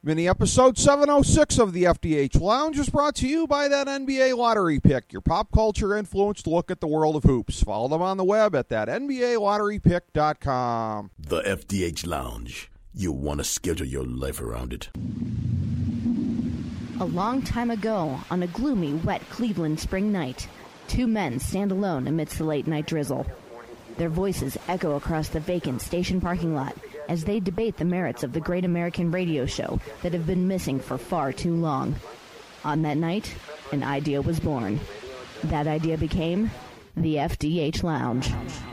Mini episode 706 of the FDH Lounge is brought to you by that NBA lottery pick, your pop culture influenced look at the world of hoops. Follow them on the web at that NBALotteryPick.com. The FDH Lounge. You'll want to schedule your life around it. A long time ago, on a gloomy, wet Cleveland spring night, two men stand alone amidst the late-night drizzle. Their voices echo across the vacant station parking lot as they debate the merits of the great American radio show that have been missing for far too long. On that night, an idea was born. That idea became the FDH Lounge.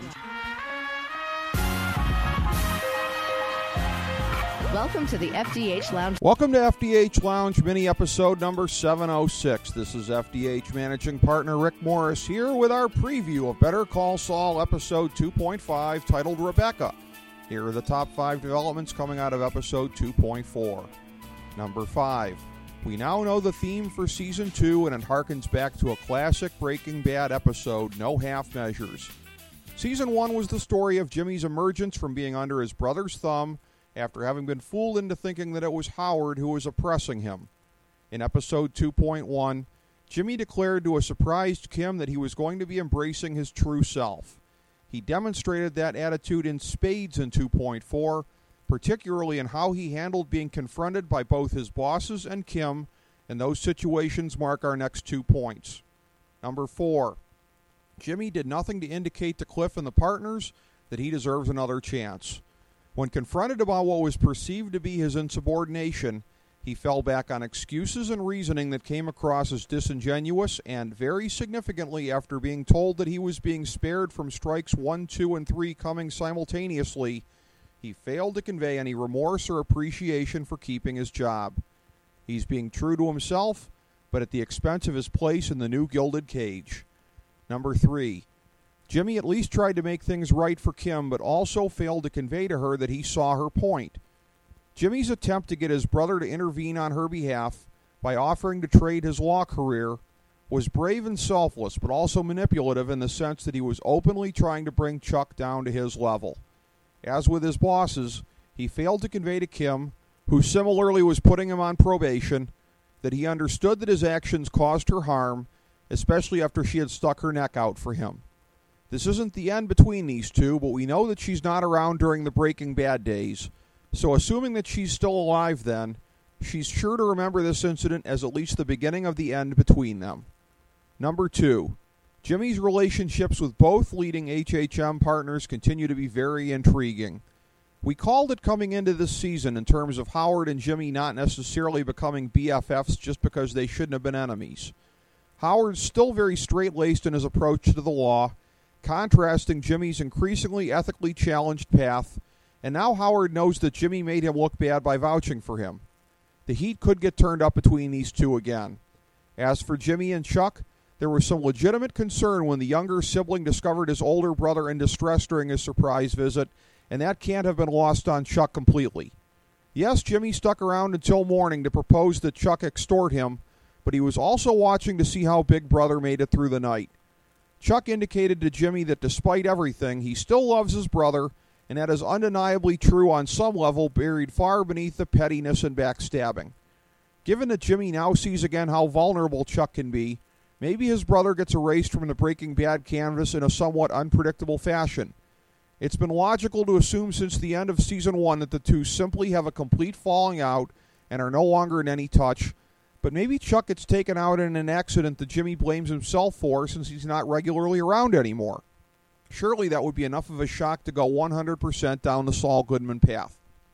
Welcome to the FDH Lounge. Welcome to FDH Lounge, mini episode number 706. This is FDH Managing Partner Rick Morris here with our preview of Better Call Saul episode 2.5 titled Rebecca. Here are the top 5 developments coming out of episode 2.4. Number 5. We now know the theme for season 2, and it harkens back to a classic Breaking Bad episode, No Half Measures. Season 1 was the story of Jimmy's emergence from being under his brother's thumb after having been fooled into thinking that it was Howard who was oppressing him. In episode 2.1, Jimmy declared to a surprised Kim that he was going to be embracing his true self. He demonstrated that attitude in spades in 2.4, particularly in how he handled being confronted by both his bosses and Kim, and those situations mark our next 2 points. Number 4. Jimmy did nothing to indicate to Cliff and the partners that he deserves another chance. When confronted about what was perceived to be his insubordination, he fell back on excuses and reasoning that came across as disingenuous, and very significantly, after being told that he was being spared from strikes 1, 2, and 3 coming simultaneously, he failed to convey any remorse or appreciation for keeping his job. He's being true to himself, but at the expense of his place in the new gilded cage. Number 3. Jimmy at least tried to make things right for Kim, but also failed to convey to her that he saw her point. Jimmy's attempt to get his brother to intervene on her behalf by offering to trade his law career was brave and selfless, but also manipulative in the sense that he was openly trying to bring Chuck down to his level. As with his bosses, he failed to convey to Kim, who similarly was putting him on probation, that he understood that his actions caused her harm, especially after she had stuck her neck out for him. This isn't the end between these two, but we know that she's not around during the Breaking Bad days. So assuming that she's still alive then, she's sure to remember this incident as at least the beginning of the end between them. Number 2. Jimmy's relationships with both leading HHM partners continue to be very intriguing. We called it coming into this season in terms of Howard and Jimmy not necessarily becoming BFFs just because they shouldn't have been enemies. Howard's still very straight-laced in his approach to the law, contrasting Jimmy's increasingly ethically challenged path, and now Howard knows that Jimmy made him look bad by vouching for him. The heat could get turned up between these two again. As for Jimmy and Chuck, there was some legitimate concern when the younger sibling discovered his older brother in distress during his surprise visit, and that can't have been lost on Chuck completely. Yes, Jimmy stuck around until morning to propose that Chuck extort him, but he was also watching to see how Big Brother made it through the night. Chuck indicated to Jimmy that despite everything, he still loves his brother, and that is undeniably true on some level, buried far beneath the pettiness and backstabbing. Given that Jimmy now sees again how vulnerable Chuck can be, maybe his brother gets erased from the Breaking Bad canvas in a somewhat unpredictable fashion. It's been logical to assume since the end of Season 1 that the two simply have a complete falling out and are no longer in any touch, but maybe Chuck gets taken out in an accident that Jimmy blames himself for since he's not regularly around anymore. Surely that would be enough of a shock to go 100% down the Saul Goodman path.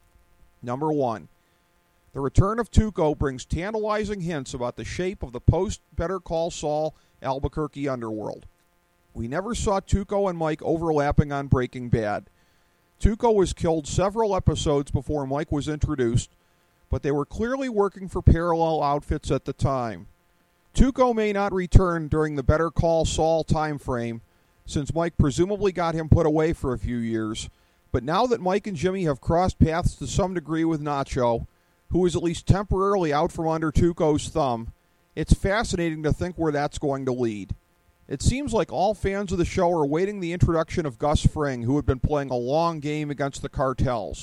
Number 1. The return of Tuco brings tantalizing hints about the shape of the post-Better Call Saul Albuquerque underworld. We never saw Tuco and Mike overlapping on Breaking Bad. Tuco was killed several episodes before Mike was introduced, but they were clearly working for parallel outfits at the time. Tuco may not return during the Better Call Saul time frame, since Mike presumably got him put away for a few years, but now that Mike and Jimmy have crossed paths to some degree with Nacho, who is at least temporarily out from under Tuco's thumb, it's fascinating to think where that's going to lead. It seems like all fans of the show are awaiting the introduction of Gus Fring, who had been playing a long game against the cartels.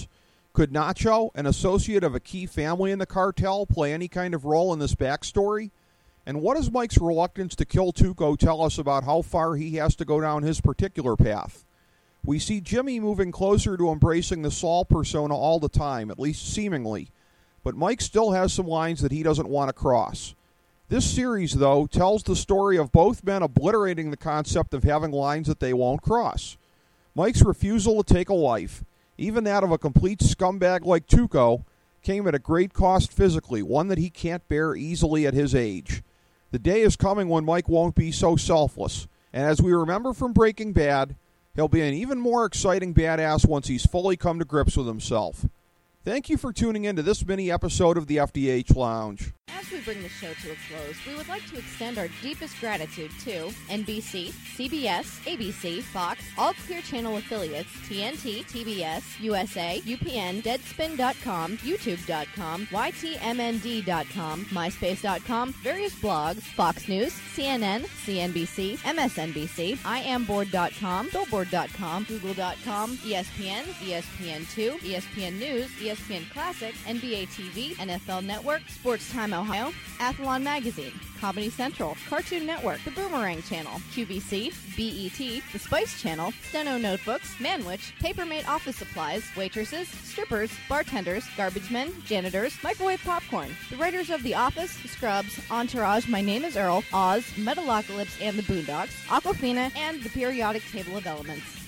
Could Nacho, an associate of a key family in the cartel, play any kind of role in this backstory? And what does Mike's reluctance to kill Tuco tell us about how far he has to go down his particular path? We see Jimmy moving closer to embracing the Saul persona all the time, at least seemingly, but Mike still has some lines that he doesn't want to cross. This series, though, tells the story of both men obliterating the concept of having lines that they won't cross. Mike's refusal to take a life, even that of a complete scumbag like Tuco, came at a great cost physically, one that he can't bear easily at his age. The day is coming when Mike won't be so selfless, and as we remember from Breaking Bad, he'll be an even more exciting badass once he's fully come to grips with himself. Thank you for tuning in to this mini episode of the FDH Lounge. As we bring the show to a close, we would like to extend our deepest gratitude to NBC, CBS, ABC, Fox, all Clear Channel affiliates, TNT, TBS, USA, UPN, Deadspin.com, YouTube.com, YTMND.com, MySpace.com, various blogs, Fox News, CNN, CNBC, MSNBC, IamBoard.com, Billboard.com, Google.com, ESPN, ESPN2, ESPN News, ESPN Classic, NBA TV, NFL Network, Sports Time Ohio, Athlon Magazine, Comedy Central, Cartoon Network, The Boomerang Channel, QVC, BET, The Spice Channel, Steno Notebooks, Manwich, Papermate Office Supplies, Waitresses, Strippers, Bartenders, Garbage Men, Janitors, Microwave Popcorn, the writers of The Office, Scrubs, Entourage, My Name is Earl, Oz, Metalocalypse and the Boondocks, Aquafina, and the periodic table of elements.